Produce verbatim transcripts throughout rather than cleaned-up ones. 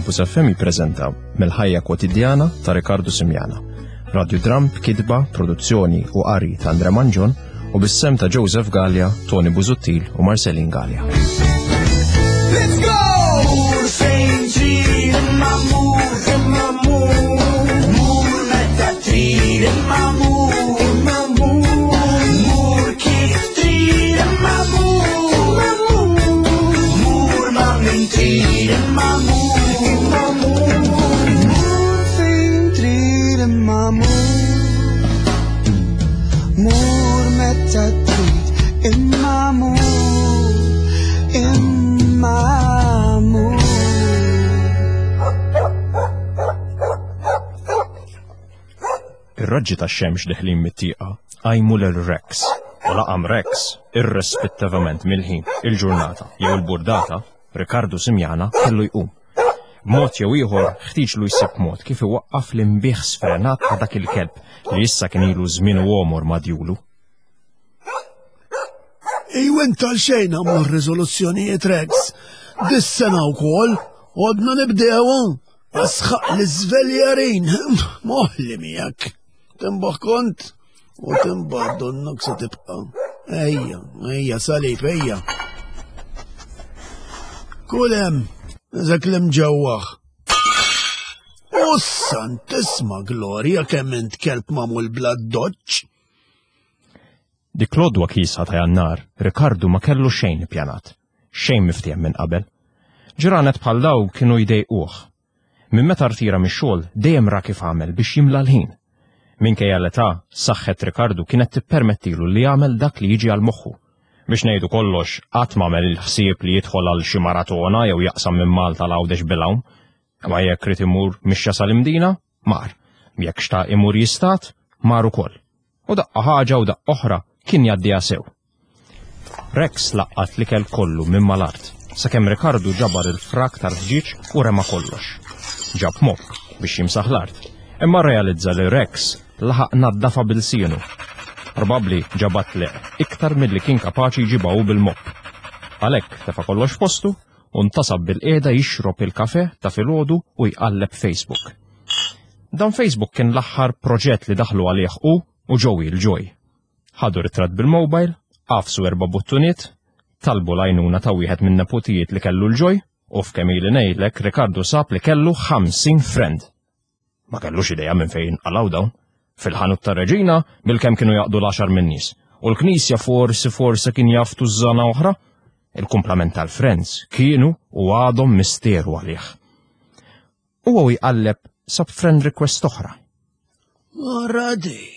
Campus F M jippreżenta mill-ħajja kwotidjana ta' Ricardo Simjana. Radio Dram b'kitba, produzzjoni u qari ta' Andre Manġon u bis-sem ta' Joseph Gallia, Tony Buzuttil u Marcelin Gallia. Let's go! Mur fejn trid imma mur, imma mur, mur meta trid imma mur, imma mur, mur kif trid imma mur, imma mur, mur ma min trid imma mur, imma mur, mur fejn trid imma mur, mur meta trid imma mur, imma Ir-raġġi tax-xemx deħlin mit-tieqa għajmu lil-Rex u laqam Rex irrispettivament mill-ħin, il-ġurnata jew il-burdata, Ricardo Simjana kellu jqum. B'mod jew ieħor ħtieġ lu jsib mod kif iwaqqaf l-imbigħ sfrenat ta' dak il-kelb li issa kien ilu żmien għomor madjulu. Ejwen tal-xejn għamlu r-riżoluzzjonijiet Rex. Dis-sena wkoll għodna nibdew asħaq l-iżveljarin. Moħli miegħek. Timbaħ kont u timbaħ donnok se tibqa'. Ejja, ejja salib, ejja. Kulem, eżek li mġewwaħ. U santisma Gloria kemm int kelb magħmul bla doċċ. Dik l-għodwa kisħa ta' Jannar, Ricardo ma kellu xejn ippjanat, xejn miftiem minn qabel. Ġranet bħal daw kienu jdejquh. Minn meta rtira mix-xogħol dejjem ra kif għamel biex jimla l-ħin. Minkejja l-età saħħet Ricardo kienet tippermettilu li jagħmel dak li jiġi għal moħħu. Biex ngħidu kollox qatt m'għamel il-ħsieb li jidħol għal xi maratona jew jaqsam minn Malta l għawdex bil-hawn. Ma jekk rid imur mixja sal-imdina, mar. Jekk xtaq imur jistat, mar ukoll. U daqqa ħaġa u daqqa oħra kien jgħaddiha sew. Rex laqqat l-ikel kollu minn mal-art, sakemm Ricardo ġabar il-frak tal-ħġiġ u rema kollox. Ġab mop biex jimsaħ l-art, imma realizza li Rex laħaq naddafa bil-sienu. Probabbli ġabat li iktar milli kien kapaċi jġibaw bil-mop. Għalhekk tefa' kollox postu u ntasab bil-qiegħda jixrob il-kafe ta' filgħodu u jqalleb Facebook. Dan Facebook kien l-aħħar proġett li daħlu għalih u u Joey il-Joy. Ħadu ritratt bil-mobile, qafsu erba' buttuniet, talbu l-għajnuna ta' wieħed minn nepotijiet li kellu l-Joy, u f'kemm ili ngħidlek Ricardo sab li kellu ħamsin friend. Ma kellux idea minn fejn għalaw dawn. Fil-ħanut ta' Reġina bil-kemm kienu jaqdu l-għaxar minn nies. U l-Knisja forsi forsi kien jaftu żżana oħra. Il-kumplament tal-friends kienu u għadhom misteru għalih. U għu jqalleb sab friend request oħra. Wara din.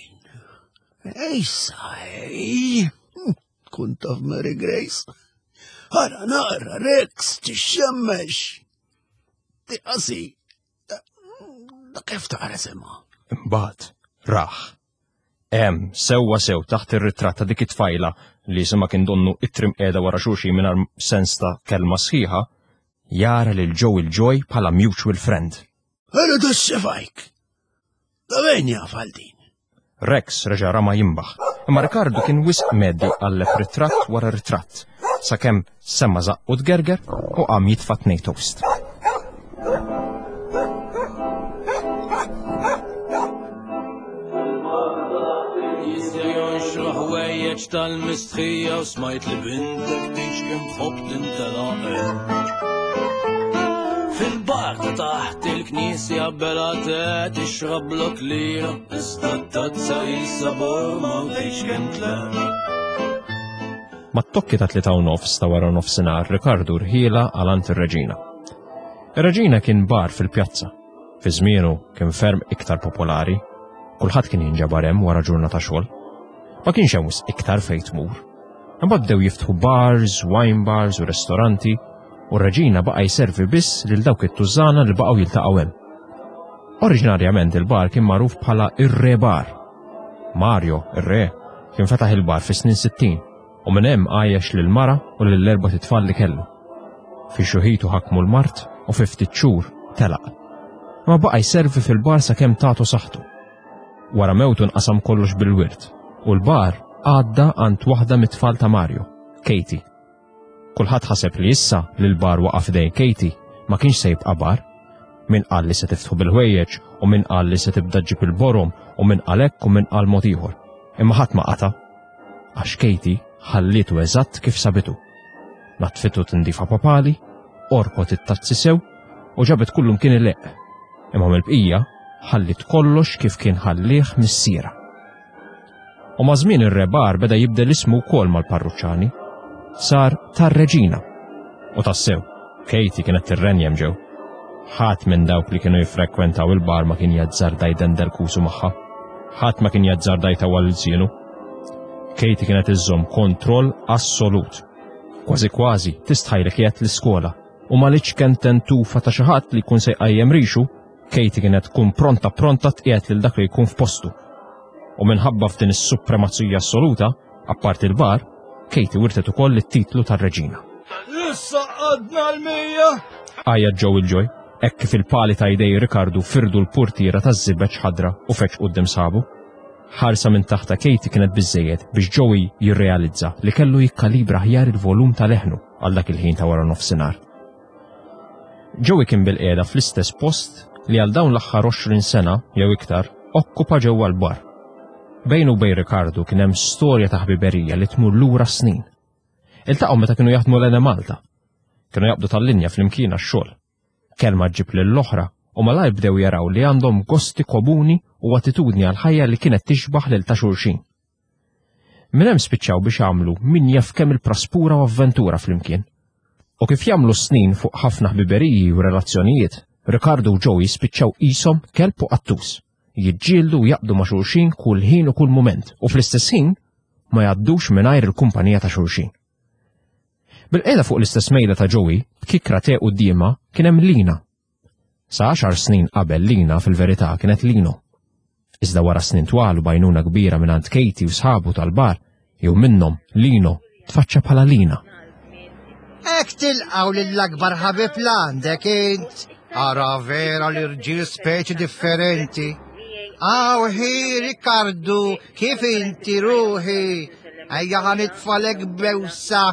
Ejsa, ej. Kun taf Mary Grace. Ara naqra Rex tixxemmex. Tiqasi. Da kif taqra sema? Imbagħad raħ. Hemm sewwa sew taħt ir-ritratt ta' dik it-tfajla li sema kien donnu it-trim qiegħda wara xulxin mingħajr sens ta' kelma sħiħa, jara lil Joey il-Joy bħala mutual friend. Elu tax-xefajk. Da bejn jaf għal din. Rex reġa' rama jimbaħ, imma Ricardo kien wisq meddi għallef ritratt wara ritratt, sakemm semma zaqqu tgerger u qam jitfa' tnej toast. tal-mistħija u smajt li bintek tixkem tħobb tintelaq. Fil-bar ta' taħt il-knisja belatet ixrablok lira, iżda t-tazza jissabor ma' tixkem tlaq. Ma' t-tokki ta' tlita u nofs ta' wara nofsinhar Ricardo rħila għalant ir-Reġina. Ir-Reġina kien bar fil-pjazza. Fi żmienu kien ferm iktar popolari, kulħadd kien jinġabar hemm wara ġurnata xogħol. Ma kienx hemm iktar fejn tmur. Imbagħad bdew jiftħu bars, wine bars u ristoranti u r-Reġina baqa' jservi biss lil dawk it-tużana li baqgħu jiltaqgħu hemm. Oriġinarjament il-bar kien magħruf bħala ir-Re Bar. Mario, ir-Re, kien fetaħ il-bar fis-snin sittin u minn hemm għajex lil mara u lil erba' titfal li kellu. Fi xuħitu ħakmu l-mart u fi ftit xhur telaq. Ma baqa' jservi fil-bar sakemm tagħtu saħħtu. Wara mewtu nqasam kollox bil-wirt. U l-bar għadda għand waħda mit-tfal ta' Mario, Katie. Kulħadd ħaseb li issa li l-bar waqaf dejn Katie ma kienx se jibqa' bar, min qal li se tiftħu bil-ħwejjeġ u min qal li se tibda ġġib il-borom u min qal hekk u min qal mod ieħor. Imma ħadd ma qata' għax Katie ħallitu eżatt kif sabitu. Natfitu tindifa papali, orkot it-tazzi sew u ġabet kullum kien il-leq. Imma mill-bqija ħallit kollox kif kien ħallih mis-siera. U ma' żmien ir-rebar beda jibdel ismu wkoll mal-parruċċani. Sar tar-Reġina. U tassew, Katie kienet tirrenjem ġew. Ħadd minn dawk li kienu jiffrekkwentaw il-bar ma kien jazzardaj dendel kusu magħha. Ħadd ma kien jazzardaj tawal il-sienu. Katie kienet iżżomm kontroll assolut. Kważi kważi tistħajlek qiegħed l-iskola u m'għaliex kien tentufa ta' xi ħadd li jkun se jqajjem rixu, Katie kienet tkun pronta pronta tqiegħed lil dak li jkun f'postu. U minħabba f'din is-supremazzija assoluta, apparti l-bar, Katie wirtet ukoll it-titlu tar-Reġina. Issa qadna l-mija! Għajja ġew il-ġoj, hekk kif il-pali ta' idej Rikardu firdu l-purtiera taż-żibeġ ħadra u feċ quddiem sabu. Ħarsa minn taħta Katie kienet biżżejjed biex Joey jirrealizza li kellu jikkalibra ħjar il-volum tal-leħnu għal dak il-ħin ta' wara nofsinhar. Joey kien bil-qiegħda fl-istess post li għal dawn l-aħħar għoxrin sena jew iktar okkupa ġewwa l-bar. Bejn u bejn Rikardu kien hemm storja ta' ħbiberija li tmur lura snin. Iltaqgħu meta kienu jaħdmu l-Ene Malta. Kienu jaqbdu tal-linja fl-imkien għax-xogħol. Kelma ġġib lill-oħra u malajr bdew jaraw li għandhom gosti komuni u attitudni għal ħajja li kienet tixbaħ lil ta' xulxin. Minn hemm spiċċaw biex jagħmlu min jaf kemm il-praspura u avventura flimkien. U kif jagħmlu snin fuq ħafna ħbiberiji u relazzjonijiet, Rikardu u Joey spiċċaw qishom kelb u qattus, jiġġieldu u jaqbdu ma' xulxin kull ħin u kull mument u fl-istess ħin ma jgħaddux mingħajr il-kumpanija ta' xulxin. Bil-qiegħda fuq l-istess mejda ta' Joey, b'kikra te qudiema kien hemm Lina. Sa għaxar snin qabel Lina fil-verità kienet Lino. Iżda wara snin twal u bajnuna kbira mingħand Katie u sħabu tal-bar, jew minnhom Lino tfaċċa bħala Lina. Ek tilqaw lill-akbar ħabib l-għandek int. Ara vera l-irġiel speċi differenti. Aw ħi Rikardu, kif inti ruħi? Ejja ħanitfalek bewsa.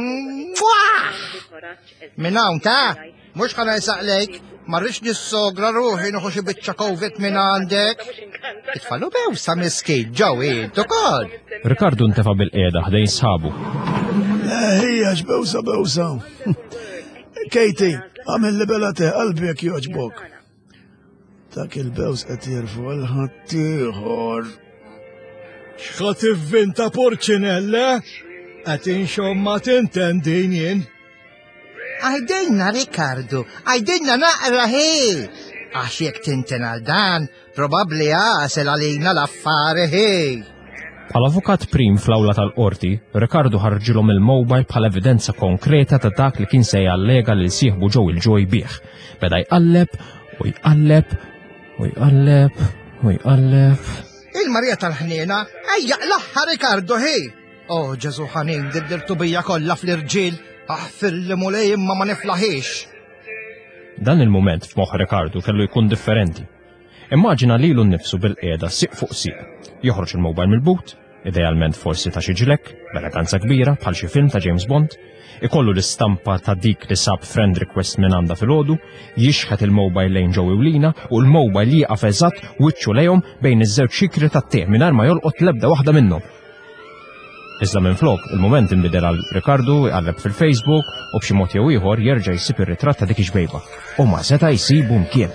Minn hawn ta' mhux ħana jsaqlejk, marriċ nissogra ruħi nuħu xi biċċa Covid minn għandek. Itfallu bewsa miskin, Joey, ukoll. Rikardu ntefa' bil-qiegħda ħdejn sħabu. Ejja x'bewsa bewsa. Katie, għamil li bela te qalbek joġbok. Dak il-bews qed jirfu l-ħadd ieħor. X'ħadd ivvinta Porċinella? Qed inxomm ma tintendin jien. Għajdinna Rikardu, għajdinna naqra ħi. Għax jekk tinten għal dan, probabbli għasel għalina l-affari ħi. Bħal-avukat prim fl-awla tal-qorti, Rikardu ħarġilhom il-mobile bħal evidenza konkreta ta' dak li kien se jallega li sieħbu ġew il-Joey bih. Beda jqalleb u jqalleb u jqalleb u jqalleb. Il-Marija tal-ħniena, ejja l-aħħa Rikardu ħi. Oh, Ġesu ħanin, dibdirtu bija kollha fl-irġiel, aħfir li mulej imma ma niflaħiex. Dan il-moment f'moħħ Rikardu kellu jkun differenti. Immaġina lilu nnifsu bil-qiegħda siq fuq siq. Joħroġ il-mobile mill-but, idealment forsi ta' xi ġilek, b'eleganza kbira bħal xi film ta' James Bond, ikollu l-istampa ta' dik li sab friend request minn għandha filgħodu, jixħet il-mobile lejn Joey u Lina u l-mobile jieqaf eżatt wiċċu lejhom bejn iż-żewġ xikri tat-te mingħajr ma jolqot l-ebda waħda minnhom. Iżda minflok, il-mument inbidel għal Rikardu jqalleb fil-Facebook u b'xi mod jew ieħor jerġa' jsib ir-ritratt ta' dik ix-xbejba. U ma seta' jsibu mkien.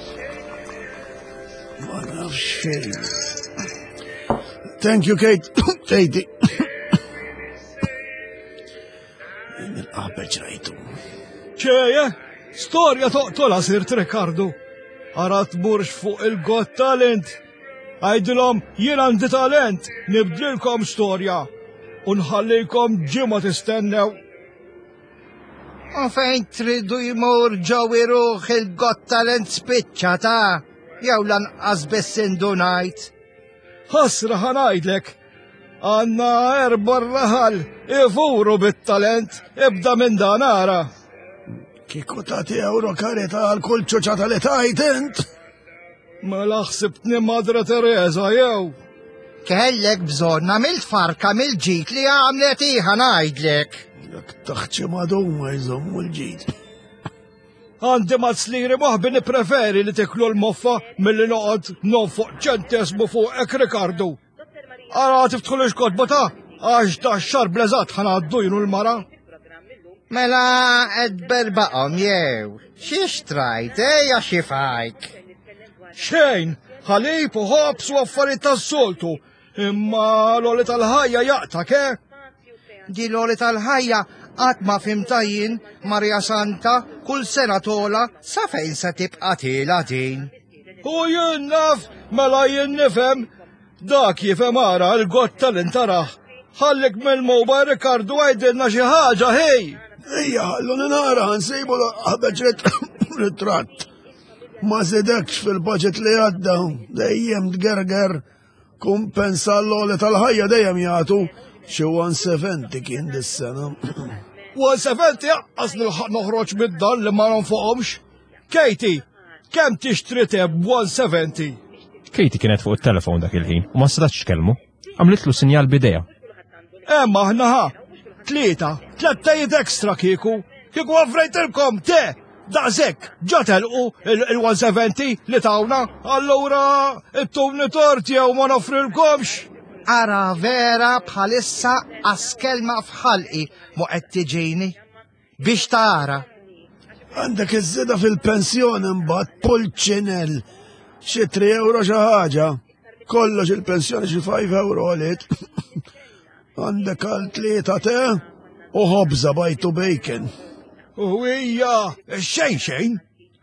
Ma nafx xejn. Thank you, Kate. Katie. Il-qabeġ rajtu. ċeje, storja toqtola sirt Rikardu. Arat burx fuq il-Got Talent. Għajdilhom jien għandi talent, nibdilkom storja. Unħallikom ġimma tistennew. U fejn tridu jmur Joey ruħ il-Got Talent spiċċa ta' jew lanqas biss indunajt. Ħasra ħanajdlek, għanna erba raħal, ifuru bit-talent, ibda minn dan ara. Kiku tagħti euro kareta għal kull ċuċata li tajt int? Ma laħsibtni Madra Teresa jew. Kellek bżonna mill-farka mill-ġit li għamlet iħa ngħidlek. Jekk taħċi madhom ma jżommu l-ġid. Għandi mazzliri moħbi nipreferi li tiklu l-moffa mill-li noqgħod nonfoq ċentesmu fuqek Rikardu. Ara tiftħu l-iġkodba ta' għax ta' xar blezat ħanaddu jinu l-mara. Mela ed berbaqom jew. Xiex trajt, eja xifajk. Xejn, ħalib u ħobs u affarijiet tas-soltu. Imma l-oli tal-ħajja jaqta ke? Di l-oli tal-ħajja għat ma fimtajin Marja Santa kull sena tola sa fejn se tibqa' tila din. U jien naf, mela jien nifhem dak jifhem ara l-gott tal-intaraħ. Ħallik mill-mowbajl Rikardu għajdilna xi ħaġa ħej. Ejja, ħallu ninara nsejbu ħabeġ ritratt. Ma zidekx fil-budget li għadda, dejjem tgerger, kumpensa l-oli tal-ħajja dejjem jagħtu xi one seventy kien dis-sena. one seventy jaqqas li noħroġ mid-dan li ma nonfoqhomx. Katie, kemm tixtri teb one seventy? Katie kienet fuq it-telefon dak il-ħin u ma setax tkellmu. Għamlitlu sinjal bidejha. Emma ħna ħa, tlieta, tlettajiet ekstra kieku, kieku għafrejtilkom te, daqsek, ġatelqu il-one seventy li tawna, allura it-tumni torti jew ma nofrilkomx. Ara vera bħalissa askelma fħalqi mu qed tiġini biex tara. Għandek iż-żieda fil-pensjoni mbagħad pulċinell xi tri euro xi ħaġa. Kollox il-pensjoni xi five euro għalit. Għandek għal tlieta te u ħobża bajtu bacon. U hija, xejn xejn.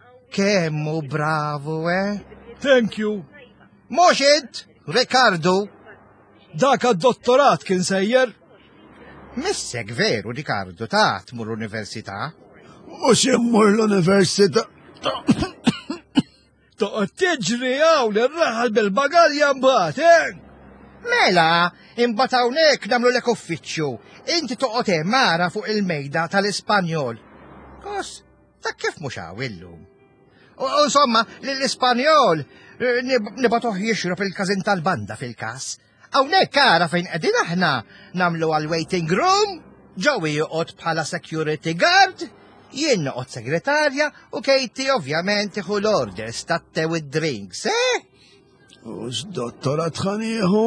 Kemmu bravu, eh? Thank you. Mhux int, Rikardu. Dak għad-dottorat kien sejjer? Missek veru, Rikardu, ta' tmur l-università. U ximmur l-università. Toqgħod tiġri hawn ir-raħal bil-bagalja mbagħad, eh? Mela, imbagħad hawnhekk nagħmlu lek uffiċċju. Inti toqgħod hemm mara fuq il-mejda tal-Ispanjol. Kos, ta' kif mhux hawn illum. U insomma, l-Ispanjol nibgħatuh jixrob il-każin tal-banda fil-każ. Hawnhekk ara fejn qegħdin aħna nagħmlu għal-waiting room, Joey joqgħod bħala security guard, jien noqgħod segretarja u Katie ovvjament tieħu l-orders tat-tew id-drinks, eh? U x'dottorat ħanieħu?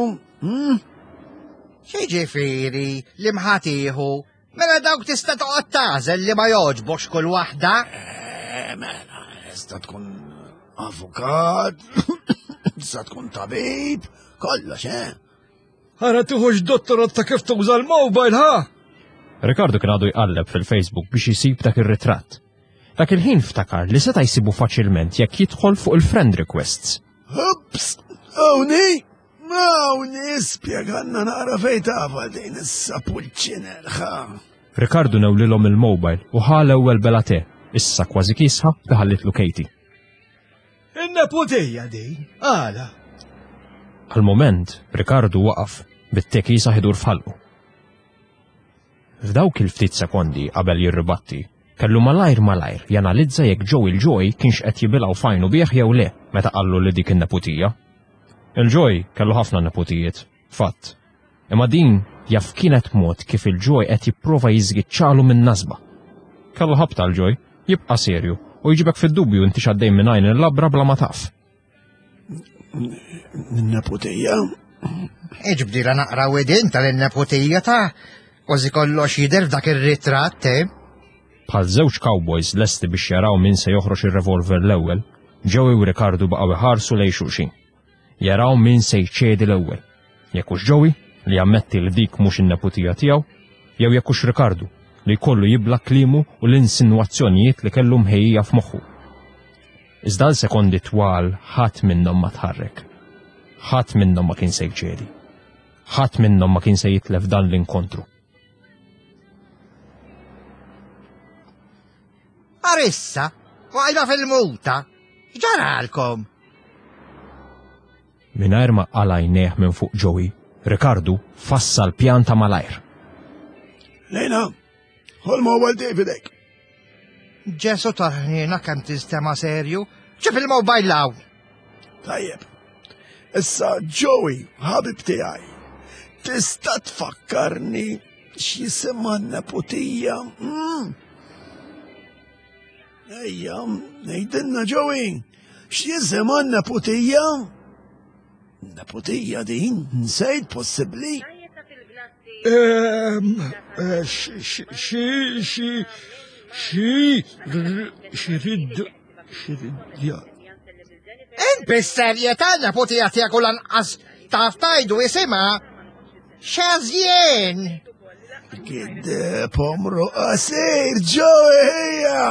Xi ġifieri li mħatiħu, mela dawk tista' toqgħod tażel li ma jogħġbux kull waħda. Mela, tista' tkun avukat, tista' tkun tabib, kollox, eh? Ara tieħux dottorat ta' kif tuża l-mobile, ha? Rikardu kien għadu jqalleb fil-Facebook biex jisib dak ir-ritratt. Dak il-ħin ftakar li seta' jsibu faċilment jekk jidħol fuq il-friend requests. Ups, awni, awni, spjeganna nara fejn tafa din is-sapulċiner, ħa. Rikardu nawlilhom il-mobile u ħa l-ewwel belate, issa kważi kisħa daħallitlu Katie. In-neputija di, għala. Għal-moment, Rikardu waqaf bit-tekisa ħidur f'ħalqu. F'dawk il-ftit sekondi qabel jirribatti, kellu malajr malajr janalizza jekk Joey il-Joy kienx qed jibilgħu fajnu bieħ jew le meta qallu li dik in-neputija. Il-Joy kellu ħafna neputijiet, fatt. Imma din jaf kienet mod kif il-Joy qed jipprova jiżgiċċalu minn nasba. Kellu ħabta l-Joy jibqa' serju u jġibek fid-dubju inti x'għaddej minn għajn il-labra bla ma taf. Neputija? Iġbdila naqra wedin tal-neputija ta' kważi kollox jidher f'dak ir-ritratt, eh? Bħal żewġ cowboys lesti biex jaraw min se joħroġ ir-revolver l-ewwel, Joey u Rikardu baqgħu iħarsu lejn xulxin. Jaraw min se jċedi l-ewwel. Jekk hux Joey li jammetti li dik mhux in-neputija tiegħu, jew jekk hux Rikardu li jkollu jibla kliemu u l-insinwazzjonijiet li kellu mħejjija f'moħħu. Iżda l-sekondi twal ħadd minnhom ma tħarrek. Ħadd minnhom ma kien se jċedi. Ħadd minnhom ma kien se jitlef dan l-inkontru. Arissa, għajna fil-muta, ġaralkom. Minajr ma għalajneħ minn fuq Joey, Rikardu fassa l-pjanta malajr. Lejna, ħol mobile tiegħi fidejk. Ġesu taħnina kemm tistema serju, ċif il-mobile law. Tajjeb, issa Joey, ħabib tiegħi, tista' tfakkarni x'jisimha n-neputija? Ejja, nejdinna ġowi, x'jiżem għandna putija? Naputija din, nsejt possibli? Ehm, eh, xi, xi, xi, xi, xi rid, xi rid, In bis-serjetà naputija tiegħek u lanqas taf tajdu isima xażjien. Kid pomru qasir ġowi ejja.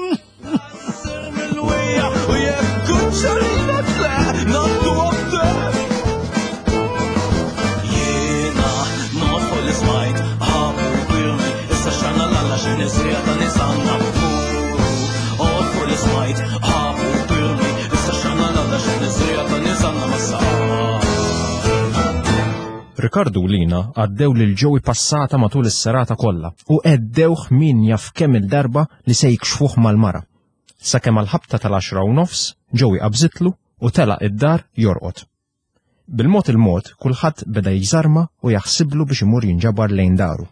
Rikardu u Lina għaddew lil Joey passata matul is-serata kollha u għeddewh min jaf kemm il-darba li se jikxfuh mal-mara. Sakemm għall-ħabta tal-għaxra u nofs, Joey qabżitlu u telaq id-dar jorqod. Bil-mod il-mod kulħadd beda jżarma u jaħsiblu biex imur jinġabar lejn daru.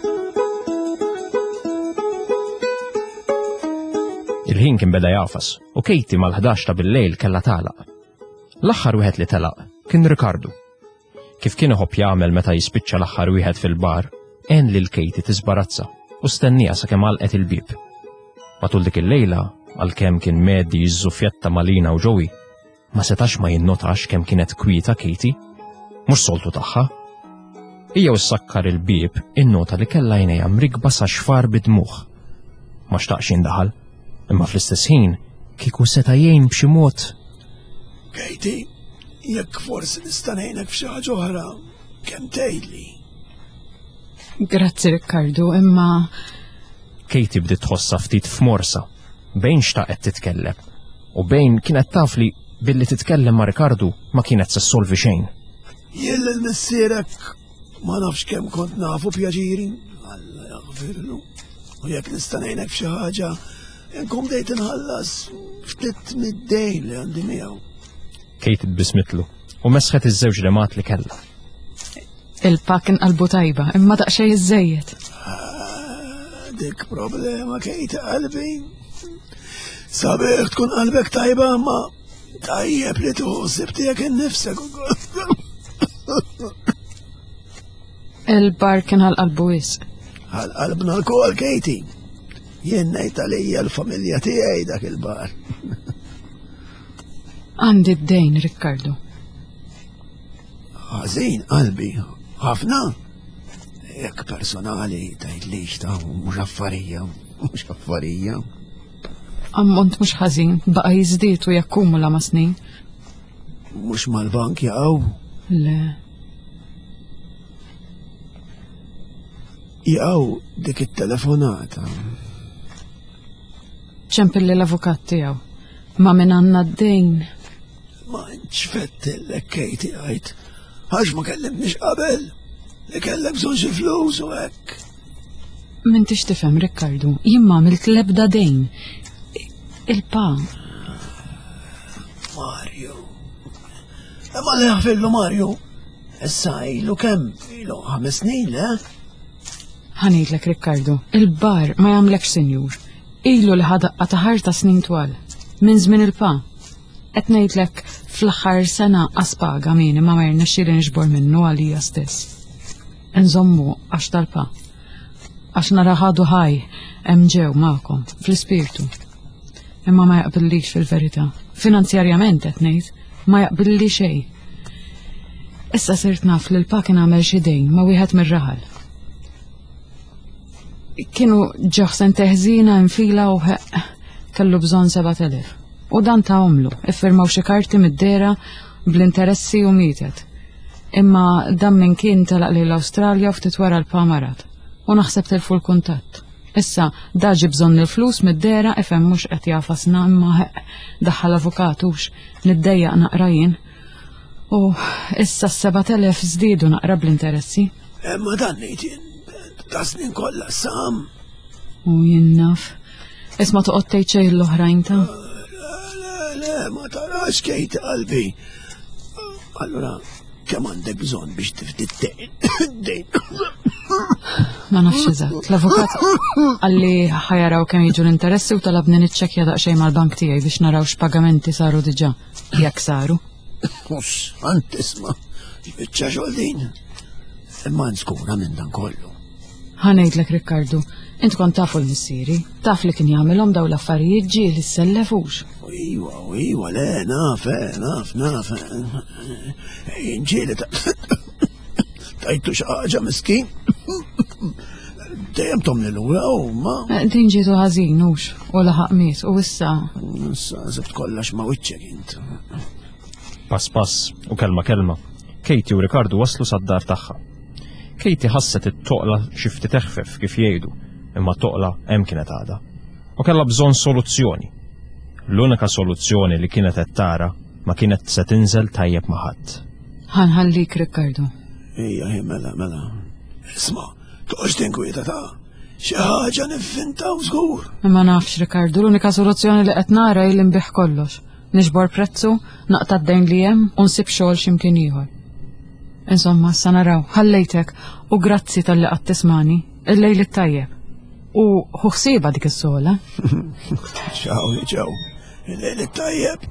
Il-ħin kien beda jafas u Katie mal-ħdax ta' bil-lejl kellha tagħlaq. L-aħħar wieħed li telaq kien Rikardu. Kif kien iħobb jagħmel meta jispiċċa l-aħħar wieħed fil-bar, għen lil Katie tisbarazza u stennija sakemm għalqet il-bib. Matul dik il-lejla, għalkemm kien meddi jiżżuffjetta ma' Lina u Joey, ma setax ma jinnotax kemm kienet kwieta Katie, mhux soltu tagħha. Hija issakkar il-bib innota li kellha għajnejha mrikba sa xfar bidmuħ. Ma xtaqx jindaħal, imma fl-istess ħin kieku seta' jgħin b'xi mod. Katie, jekk forsi nista' ngħinek f'xi ħaġa oħra, kemm tgħidli. Grazzi Riccardo, imma Katie bdiet tħossha ftit f'morsa, bejn xtaqet titkellem u bejn kienet taf li billi titkellem ma' Rikardu ma kienet se solvi xejn. Jien l-missierek ma nafx kemm kont nafu pjaġiri, Alla jaghfirlu. U jekk nista' ngħinek f'xi ħaġa, inkom dejt inħallas ftit mid-dejn li għandi miegħu. Katie tbismitlu u mesħet iż-żewġ remat li kellha. il-pa kien qalbu tajba, imma daqsxejn iżejjed. Dik problema Katie qalbi. Sabiħ tkun qalbek tajba, ma tajjeb li tuħsib tiegħek innifsek ukoll. Il-bar kien għal-qalbu wisq. Għal-qalbna l-kol, Katie. Jien ngħid għalija l-familja tiegħi dak il-bar. Għandi d-dejn, Riccardo. Ħażin qalbi, ħafna. Jekk personali tgħidlix ta' mhux affarija, mhux affarija. Ammont mhux ħażin, baqa' jiżdied u jakkumula ma' snin. Mhux mal-bank jaqgħu. Le. Jaqgħu dik it-telefonata. ċempilli l-avukat tiegħu. Ma minn għandna d-dejn. Ma nċfettillek Katie għajt. Għax ma kellimniex qabel. Li kellek bżonn xi flus u hekk. M'intix tifhem, Riccardo, jien m'għamilt l-ebda dejn. Il-pa. Mario. Imma li ħafillu Mario. Issa ilu kemm? Ilu ħames snin, le? Ħanejtlek, Riccardo, il-bar ma jagħmlekx senjur. Ilu li ħadaqqa ta' ħarta snin twal. Minn żmien il-pa. Qed ngħidlek fl-aħħar sena aspaga min ma ma jirnexxieli nixbor minnu għalija stess. Nżommu għax tal-pa. Għax nara ħadu ħaj hemm ġew magħkom fl-ispirtu. Imma ma jaqbillix fil-verità. Finanzjarjament qed ngħid ma jaqbilli xejn. Issa sirt naf li l-pa kien għamel xi dejn ma wieħed mir-raħal. Kienu ġoħsen teħżina infila u kellu bżonn seba' telef. U dan ta' omlu, iffirmaw xi karti mid-dera bl-interessi u mietet. Imma dan minn kien telaq li l-Awstralja u ftit wara l-pa marat. U naħseb telfu l-kuntatt. Issa daġi bżonn il-flus mid-dera ifhem mhux qed jafasna imma daħħal avukatux niddejjaq naqra jien. U issa s-seba' telef żdiedu naqra bl-interessi. Imma dan ngħid jien ta' snin kollha sam. U jien naf. Isma' toqgħod tgħid xejn l-oħrajn ta'. Le, ma tarax Katie qalbi. Allura kemm għandek bżonn biex tifdi d-dejn? Ma nafx eżatt. L-avukat għalli ħajaraw kemm jiġu l-interessi u talabni niċċekkja daqsxejn mal-bank tiegħi biex naraw x'pagamenti saru diġà jekk saru. Mhux għand tisma' biċċa xogħol din. Imma nskura minn dan kollu. Ħanejdlek Riccardo, int kont tafu l-missieri, taf li kien jagħmilhom daw l-affarijiet ġieli sellefux. Iwa, iwa, le, naf, naf, naf. Ġieli tajtu xi ħaġa miskin. Dejjem tomni lura u ma. Din ġietu ħażin hux u laħaq miet u issa. Issa żibt kollox ma' wiċċek int. Pass pass u kelma kelma, Katie u Riccardo waslu sad-dar tagħha. Katie ħasset it-toqla xi ftit teħfef kif jgħidu, imma t-toqla hemm kienet għadha. U kellha bżonn soluzzjoni. L-unika soluzzjoni li kienet qed tara ma kienet se tinżel tajjeb ma' ħadd. Ħanħallik Riccardo. Ejja, mela, mela. Isma', toqgħodx tinkwieta ta' xi ħaġa nivvintaw żgur. Imma nafx Riccardo, l-unika soluzzjoni li qed nara hi li nbiħ kollox. Nixbor prezzu, naqta' d-dejn li hemm u nsib xogħol x'imkien ieħor. Insomma, sa naraw, ħallejtek u grazzi tal-li qatt tismani, il-lejl it-tajjeb. U ħuħsieba dik is-sola. Ċaw, ċaw, il-lejl it-tajjeb.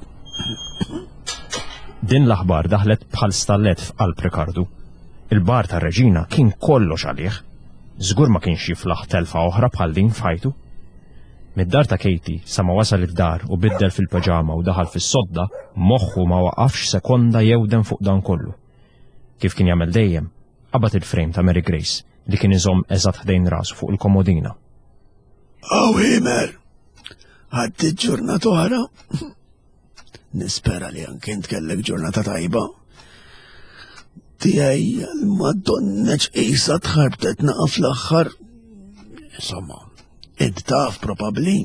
Din l-aħbar daħlet bħal stallet f'qalb Riccardo. Il-bar ta' Reġina kien kollox għalih. Żgur ma kienx jiflaħ telfa oħra bħal din fajtu. Mid-dar ta' Katie sa ma wasal id-dar u biddel fil-paġama u daħal fis-sodda, moħħu ma waqafx sekonda jewden fuq dan kollu. Kif kien jagħmel dejjem, qabad il-frame ta' Mary Grace li kien iżomm eżatt ħdejn rasu fuq il-komodina. Aw Himer, għaddit ġurnata oħra. Nispera li anke int kellek ġurnata tajba. Tiegħi l-Madonna ċqisa tħarbtet naqa' fl-aħħar. Insomma, int taf probabbli.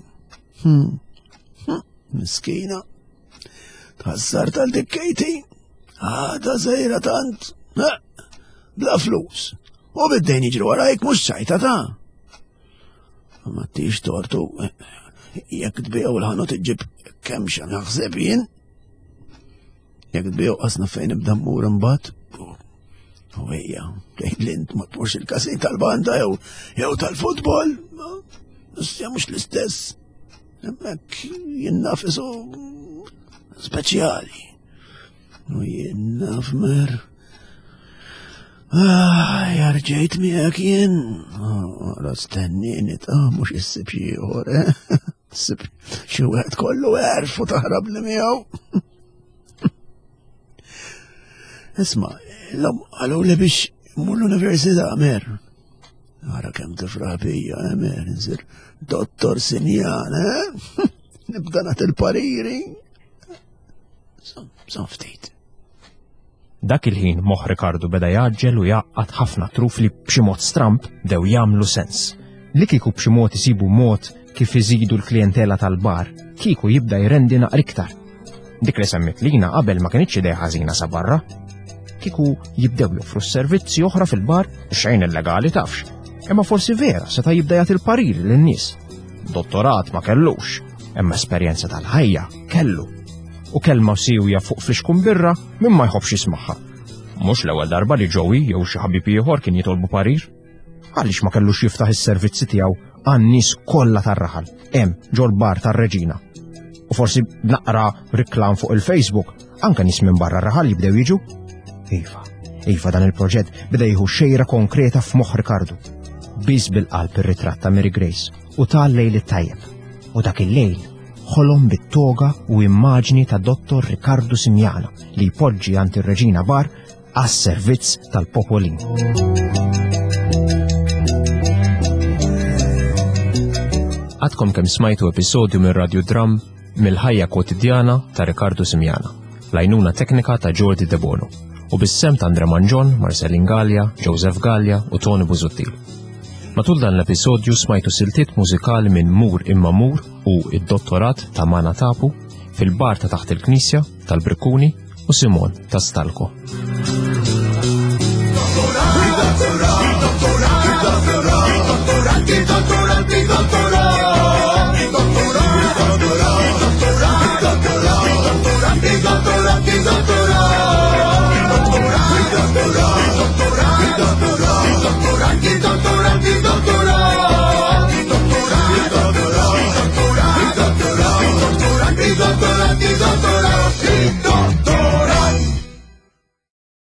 Miskina. Tħassar tal-dik Katie. Għada żejra tant. Bla flus. U biddejn jiġri warajk mhux ċajta ta'. Ma tix tortu. Jekk tbiew l-ħanut iġib kemm xa naħseb jien. Jekk tbiew qasna fejn ibda mmur imbagħad. U hija, tgħidlint ma tmurx il-kasin tal-banda jew jew tal-futbol. Issa mhux l-istess. Hemmhekk jien nafisu speċjali. U jien naf mer. Ah, jarġejt miegħek jien. Ora stennini ta' mhux issib xi ieħor, eh? Issib xi wieħed kollu għerf u taħrab li miegħu. Isma', l-hom qalu li biex mmur l-università mer. Ara kemm tifraħ bija, eh, mer, insir dottor Sinjan, eh? Nibda nagħti il-pariri. Son ftit. Dak il-ħin moħħ Riccardo beda jaġġel u jaqqat ħafna truf li b'xi mod stramp dew jagħmlu sens. Li kieku b'xi mod isibu mod kif iżidu l-klijentela tal-bar, kieku jibda jrendi naqra iktar. Dik li semmit lina qabel ma kienitx idea ħażina sa barra. Kieku jibdew joffru s-servizzi oħra fil-bar xejn illegali tafx. Imma forsi vera seta' jibda jagħti l-pariri lin-nies. Dottorat ma kellux, imma esperjenza tal-ħajja kellu. U kelma siwja fuq fl-ixkun birra minn ma jħobbx jismaħħa. Mhux l-ewwel darba li Joey jew xi ħabib ieħor kien jitolbu parir. Għaliex ma kellux jiftaħ is-servizzi tiegħu għan-nies kollha tar-raħal hemm ġol bar tar-Reġina. U forsi naqra riklam fuq il-Facebook anke nies minn barra r-raħal jibdew jiġu. Iva, iva dan il-proġett beda jieħu xejra konkreta f'moħħ Riccardo. Biss bil-qalb ir-ritratt ta' Mary Grace u tal-lejl it-tajjeb. U dak il-lejl ħolom bit-toga u immaġni ta' dottor Riccardo Simjana li jpoġġi għand ir-Reġina bar għas-servizz tal-popolin. Għadkom kemm smajtu episodju minn Radio Dram mill-ħajja kwotidjana ta' Riccardo Simjana, l-għajnuna teknika ta' Jordi De Bono, u bis-sem ta' Andre Manġon, Marcelin Gallia, Joseph Gallia u Tony Buzuttil. Matul dan l-episodju smajtu siltiet mużikali minn Mur imma Mur u id-dottorat ta' Mana Tapu fil-bar ta' taħt il-Knisja tal-Brikkuni u Simon ta' Stalko.